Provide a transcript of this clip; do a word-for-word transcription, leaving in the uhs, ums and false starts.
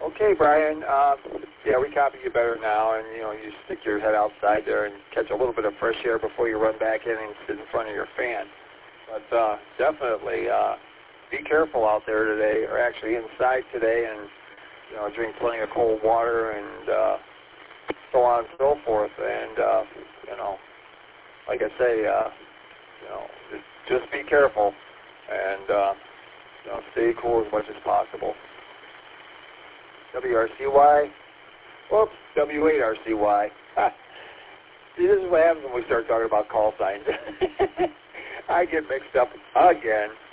Okay, Brian. Uh, yeah, we copy you better now, and you know you stick your head outside there and catch a little bit of fresh air before you run back in and sit in front of your fan. But uh, definitely uh, be careful out there today, or actually inside today, and you know drink plenty of cold water and uh, so on and so forth. And uh, you know, like I say, uh, you know, just, just be careful and uh, you know stay cool as much as possible. W R C Y, whoops, W eight R C Y. See, this is what happens when we start talking about call signs. I get mixed up again.